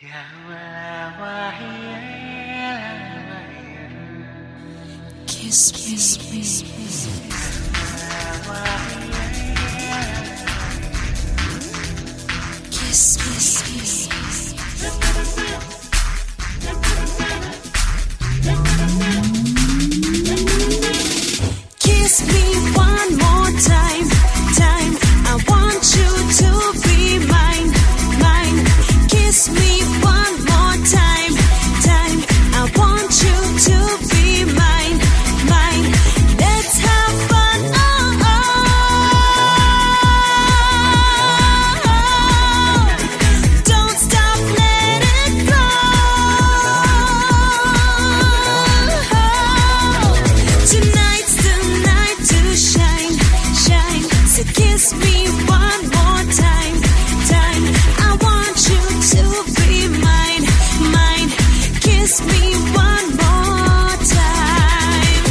Kiss me, kiss me, kiss me. Kiss me one more time. I want you to be mine. Kiss me one more time. I want you to be mine. Let's have fun. Don't stop, let it go. Tonight's the night to shine. So kiss me one more time. I want you to be mine. Kiss me one more time.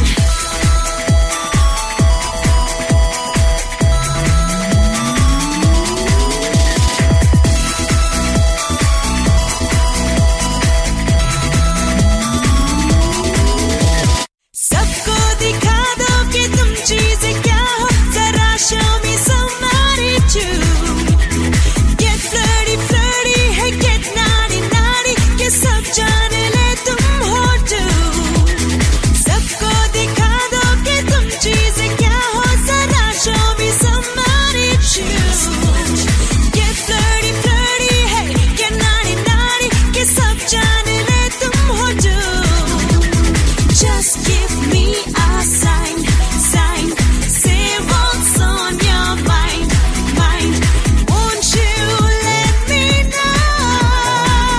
सबको दिखा दो कि तुम चीज़ें क्या हो, जरा show me some attitude. Get flirty, hey get naughty, कि सब जाने ले तुम हो do. सबको दिखा दो कि तुम चीज़ें क्या हो, जरा show me some attitude. Get flirty, hey get naughty, कि सब जाने ले तुम हो do. Just give me a sign. Say what's on your mind. Won't you let me know?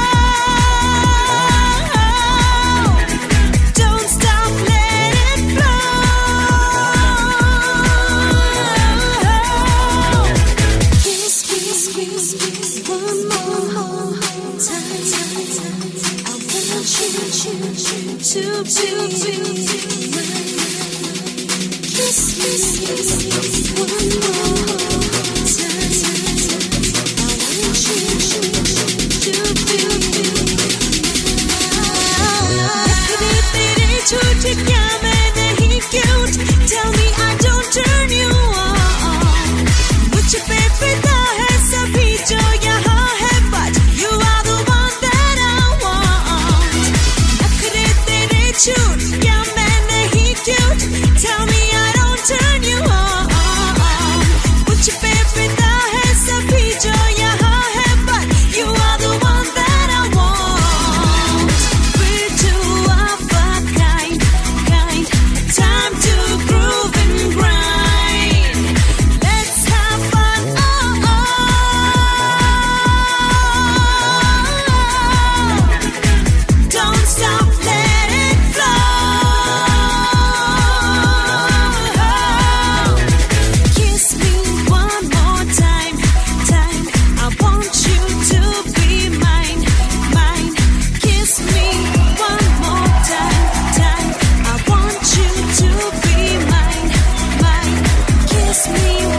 Don't stop, let it flow. Kiss me one more time. I want you to be mine. Kiss me one more time. I want you to be mine. तेरे झूठ क्या मैं नहीं cute? Tell me I don't turn you on. मुझ पे फिदा है सभी जो यहाँ है, but you are the one that I want. नखरे तेरे झूठ क्या मैं नहीं cute? Tell me I don't turn you on. मुझ पे फिदा है सभी जो यहाँ है, but you are the one that I want. We're two of a kind. Time to groove and grind. Let's have fun. Don't stop, let it flow. Kiss me one more time. I want you to be mine. Kiss me one more time. I want you to be mine. Kiss me